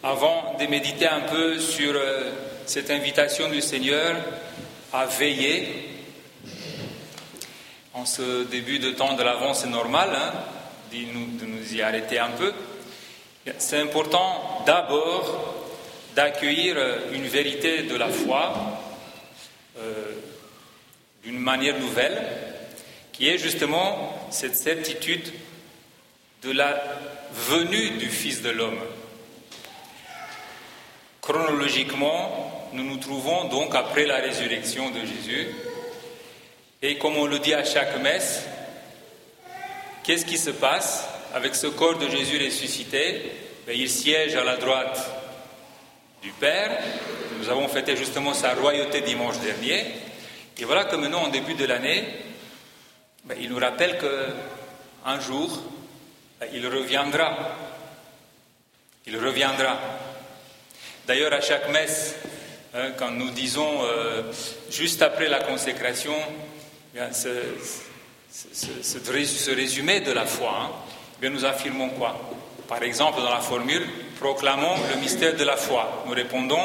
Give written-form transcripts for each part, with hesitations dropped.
avant de méditer un peu sur cette invitation du Seigneur à veiller. En ce début de temps de l'Avent, c'est normal de nous y arrêter un peu. C'est important d'abord d'accueillir une vérité de la foi d'une manière nouvelle, qui est justement cette certitude de la venue du Fils de l'homme. Chronologiquement, nous nous trouvons donc après la résurrection de Jésus. Et comme on le dit à chaque messe, qu'est-ce qui se passe avec ce corps de Jésus ressuscité? Il siège à la droite du Père. Nous avons fêté justement sa royauté dimanche dernier. Et voilà que maintenant, en début de l'année, il nous rappelle qu'un jour, il reviendra. Il reviendra. D'ailleurs, à chaque messe, quand nous disons juste après la consécration, ce résumé de la foi, nous affirmons quoi? Par exemple, dans la formule, proclamons le mystère de la foi. Nous répondons,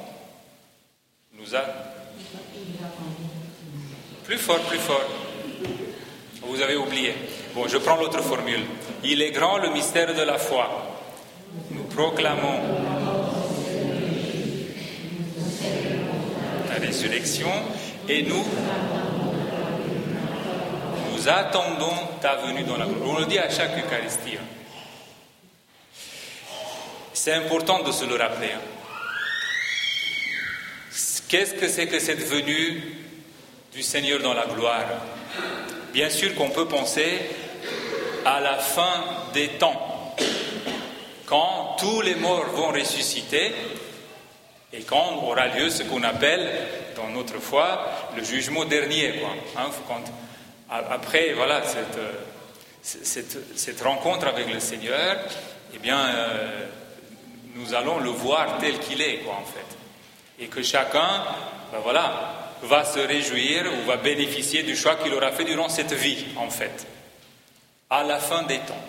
plus fort. Vous avez oublié. Bon, je prends l'autre formule. Il est grand le mystère de la foi. Nous proclamons la résurrection et nous attendons ta venue dans la gloire. On le dit à chaque Eucharistie. C'est important de se le rappeler. Qu'est-ce que c'est que cette venue du Seigneur dans la gloire? Bien sûr qu'on peut penser à la fin des temps, quand tous les morts vont ressusciter et quand aura lieu ce qu'on appelle, dans notre foi, le jugement dernier. Après, voilà, cette rencontre avec le Seigneur, nous allons le voir tel qu'il est, en fait. Et que chacun, va se réjouir ou va bénéficier du choix qu'il aura fait durant cette vie, en fait, à la fin des temps.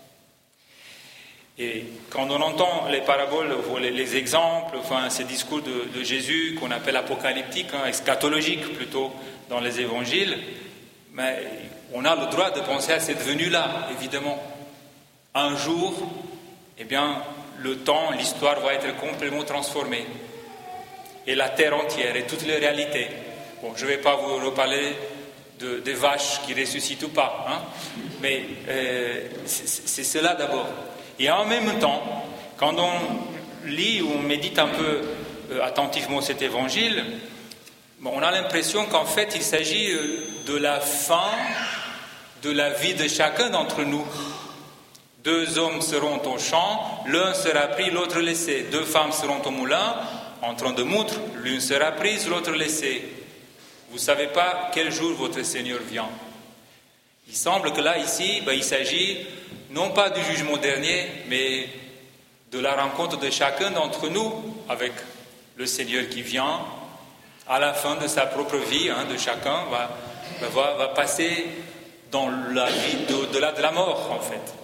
Et quand on entend les paraboles, les exemples, ces discours de Jésus qu'on appelle apocalyptiques, eschatologiques plutôt, dans les évangiles, mais on a le droit de penser à cette venue-là, évidemment. Un jour, le temps, l'histoire va être complètement transformée. Et la terre entière et toutes les réalités. Bon, je ne vais pas vous reparler des vaches qui ressuscitent ou pas, mais c'est cela d'abord. Et en même temps, quand on lit ou on médite un peu attentivement cet évangile, on a l'impression qu'en fait il s'agit de la fin de la vie de chacun d'entre nous. 2 hommes seront au champ, l'un sera pris, l'autre laissé. 2 femmes seront au moulin, en train de moudre, l'une sera prise, l'autre laissée. Vous ne savez pas quel jour votre Seigneur vient. Il semble que là, ici, il s'agit non pas du jugement dernier, mais de la rencontre de chacun d'entre nous avec le Seigneur qui vient. À la fin de sa propre vie, de chacun, va passer dans la vie au-delà de la mort, en fait.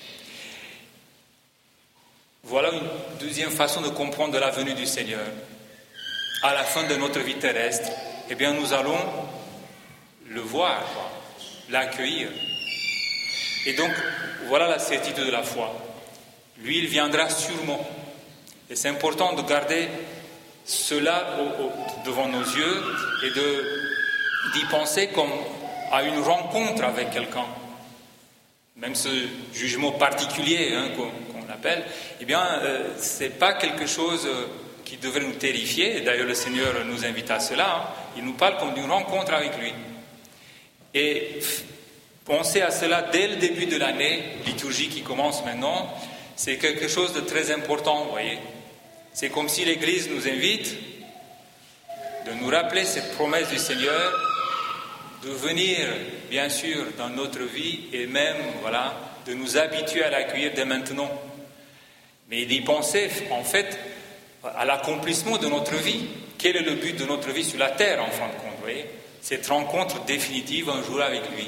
Voilà une deuxième façon de comprendre la venue du Seigneur. À la fin de notre vie terrestre, nous allons le voir, l'accueillir. Et donc, voilà la certitude de la foi. Lui, il viendra sûrement. Et c'est important de garder cela devant nos yeux et d'y penser comme à une rencontre avec quelqu'un. Même ce jugement particulier qu'on appelle, ce n'est pas quelque chose qui devrait nous terrifier. D'ailleurs, le Seigneur nous invite à cela. Il nous parle comme d'une rencontre avec lui. Et penser à cela dès le début de l'année, liturgie qui commence maintenant, c'est quelque chose de très important, vous voyez. C'est comme si l'Église nous invite de nous rappeler cette promesse du Seigneur, de venir, bien sûr, dans notre vie et même, de nous habituer à l'accueillir dès maintenant. Mais d'y penser, en fait, à l'accomplissement de notre vie. Quel est le but de notre vie sur la terre, en fin de compte, vous voyez? Cette rencontre définitive un jour avec lui.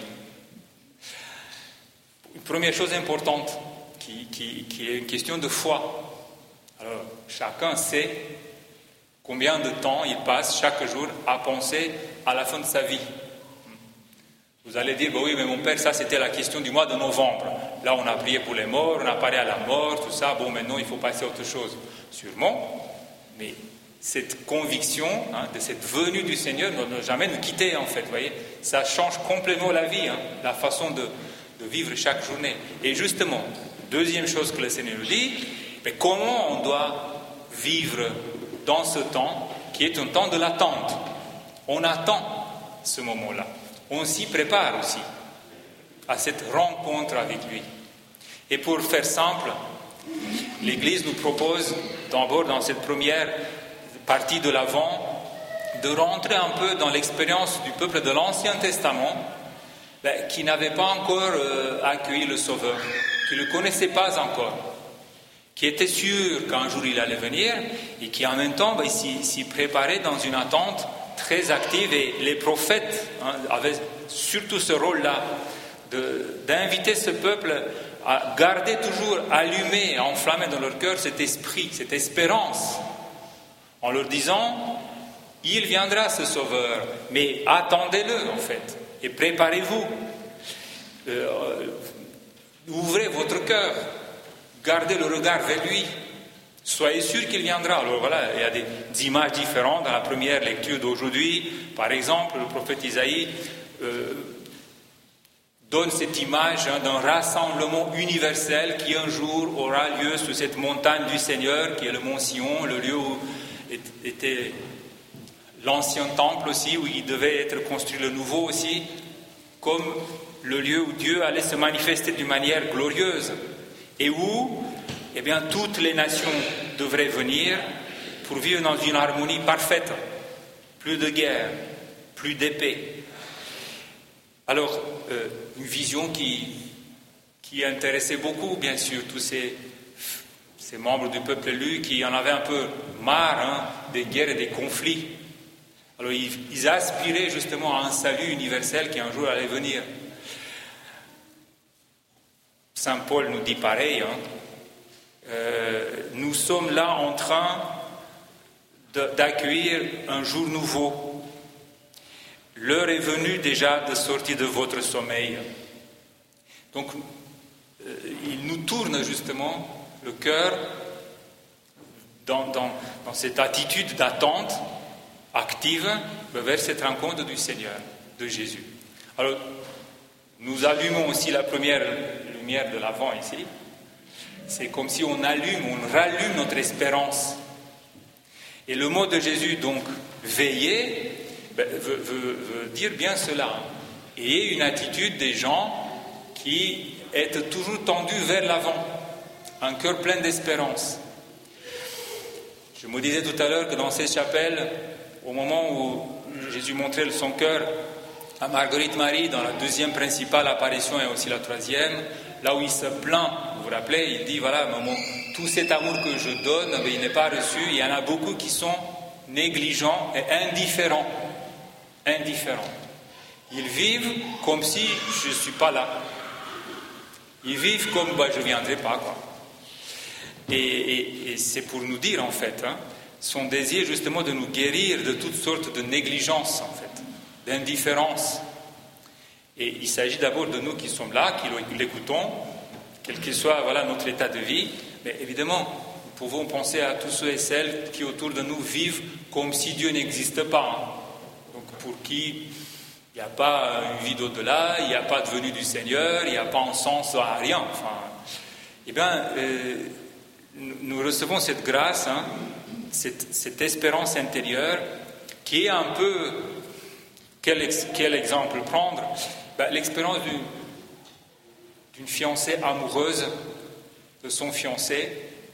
Une première chose importante, qui est une question de foi. Alors, chacun sait combien de temps il passe chaque jour à penser à la fin de sa vie. Vous allez dire, oui, mais mon père, ça c'était la question du mois de novembre. Là, on a prié pour les morts, on a parlé à la mort, tout ça. Bon, maintenant, il faut passer à autre chose. Sûrement, mais cette conviction de cette venue du Seigneur ne doit jamais nous quitter, en fait. Vous voyez, ça change complètement la vie, la façon de vivre chaque journée. Et justement, deuxième chose que le Seigneur nous dit, mais comment on doit vivre dans ce temps qui est un temps de l'attente. On attend ce moment-là. On s'y prépare aussi à cette rencontre avec lui. Et pour faire simple, l'Église nous propose d'abord dans cette première partie de l'Avent de rentrer un peu dans l'expérience du peuple de l'Ancien Testament qui n'avait pas encore accueilli le Sauveur, qui ne le connaissait pas encore, qui était sûr qu'un jour il allait venir et qui en même temps s'y préparait dans une attente très active. Et les prophètes avaient surtout ce rôle-là d'inviter ce peuple à garder toujours allumé, enflammé dans leur cœur cet esprit, cette espérance, en leur disant « Il viendra ce Sauveur, mais attendez-le en fait, et préparez-vous, ouvrez votre cœur, gardez le regard vers lui, soyez sûr qu'il viendra. » Alors voilà, il y a des images différentes dans la première lecture d'aujourd'hui. Par exemple, le prophète Isaïe donne cette image d'un rassemblement universel qui un jour aura lieu sur cette montagne du Seigneur, qui est le mont Sion, le lieu où était l'ancien temple aussi, où il devait être construit le nouveau aussi, comme le lieu où Dieu allait se manifester d'une manière glorieuse, et où toutes les nations devraient venir pour vivre dans une harmonie parfaite, plus de guerre, plus d'épée. Alors, une vision qui intéressait beaucoup, bien sûr, tous ces membres du peuple élu qui en avaient un peu marre des guerres et des conflits. Alors, ils aspiraient justement à un salut universel qui un jour allait venir. Saint Paul nous dit pareil, nous sommes là en train d'accueillir un jour nouveau. L'heure est venue déjà de sortir de votre sommeil. Donc, il nous tourne justement le cœur dans cette attitude d'attente active vers cette rencontre du Seigneur, de Jésus. Alors, nous allumons aussi la première lumière de l'Avent ici. C'est comme si on rallume notre espérance. Et le mot de Jésus, donc, veiller, veut dire bien cela. Et une attitude des gens qui est toujours tendus vers l'avant, un cœur plein d'espérance. Je me disais tout à l'heure que dans cette chapelle, au moment où Jésus montrait son cœur à Marguerite Marie, dans la deuxième principale apparition et aussi la troisième, là où il se plaint, vous vous rappelez, il dit, voilà, tout cet amour que je donne, il n'est pas reçu. Il y en a beaucoup qui sont négligents et indifférents. Ils vivent comme si je ne suis pas là. Ils vivent comme je ne viendrai pas, quoi. Et c'est pour nous dire, en fait, son désir justement de nous guérir de toutes sortes de négligences, en fait, d'indifférence. Et il s'agit d'abord de nous qui sommes là, qui l'écoutons, quel qu'il soit notre état de vie. Mais évidemment, nous pouvons penser à tous ceux et celles qui autour de nous vivent comme si Dieu n'existe pas. Donc pour qui il n'y a pas une vie d'au-delà, il n'y a pas de venue du Seigneur, il n'y a pas un sens à rien. Nous recevons cette grâce, cette espérance intérieure qui est un peu... Quel exemple prendre? L'expérience d'une fiancée amoureuse de son fiancé.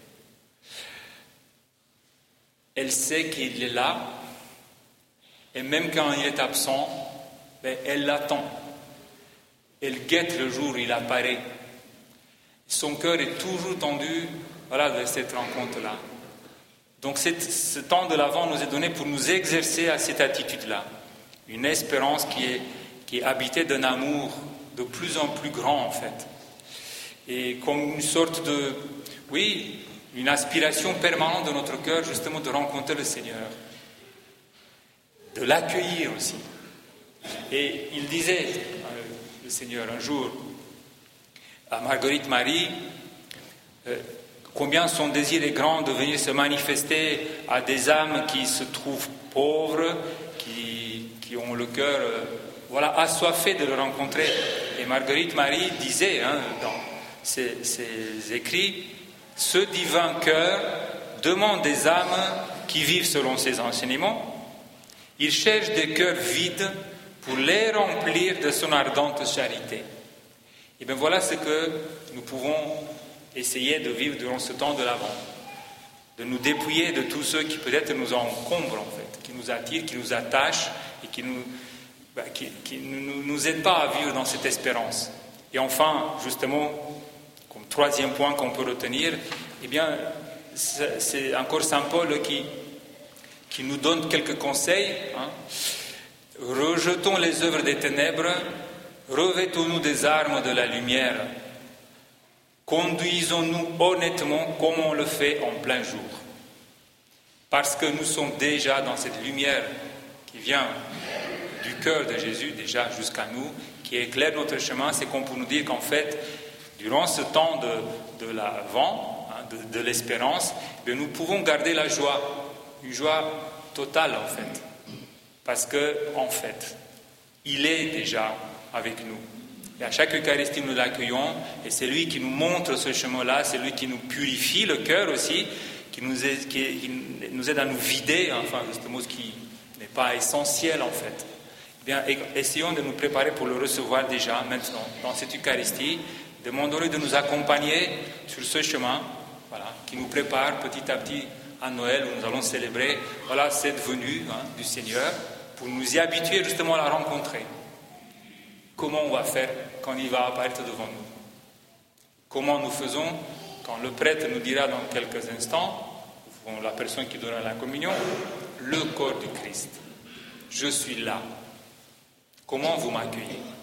Elle sait qu'il est là, et même quand il est absent, elle l'attend. Elle guette le jour où il apparaît. Son cœur est toujours tendu vers cette rencontre-là. Donc ce temps de l'Avent nous est donné pour nous exercer à cette attitude-là. Une espérance qui est habitée d'un amour de plus en plus grand, en fait. Et comme une sorte une aspiration permanente de notre cœur, justement, de rencontrer le Seigneur, de l'accueillir aussi. Et il disait, le Seigneur, un jour, à Marguerite Marie, combien son désir est grand de venir se manifester à des âmes qui se trouvent pauvres, qui ont le cœur assoiffé de le rencontrer. Et Marguerite Marie disait dans ses écrits, « Ce divin cœur demande des âmes qui vivent selon ses enseignements. Il cherche des cœurs vides pour les remplir de son ardente charité. » Et bien voilà ce que nous pouvons essayer de vivre durant ce temps de l'Avent, de nous dépouiller de tous ceux qui peut-être nous encombrent en fait, qui nous attirent, qui nous attachent et qui ne nous aident pas à vivre dans cette espérance. Et enfin, justement, comme troisième point qu'on peut retenir, eh bien, c'est encore Saint Paul qui nous donne quelques conseils. Rejetons les œuvres des ténèbres, revêtons-nous des armes de la lumière. Conduisons-nous honnêtement comme on le fait en plein jour. Parce que nous sommes déjà dans cette lumière qui vient du cœur de Jésus, déjà jusqu'à nous, qui éclaire notre chemin. C'est qu'on peut nous dire qu'en fait, durant ce temps de l'Avent, de l'espérance, nous pouvons garder la joie, une joie totale en fait. Parce que, en fait, il est déjà avec nous. Et à chaque Eucharistie, nous l'accueillons, et c'est lui qui nous montre ce chemin-là, c'est lui qui nous purifie le cœur aussi, qui nous aide à nous vider, enfin, justement, ce qui n'est pas essentiel en fait. Eh bien, essayons de nous préparer pour le recevoir déjà, maintenant, dans cette Eucharistie. Demandons-lui de nous accompagner sur ce chemin, qui nous prépare petit à petit à Noël, où nous allons célébrer cette venue du Seigneur, pour nous y habituer justement à la rencontrer. Comment on va faire quand il va apparaître devant nous? Comment nous faisons quand le prêtre nous dira dans quelques instants, ou la personne qui donnera la communion, le corps du Christ. Je suis là. Comment vous m'accueillez?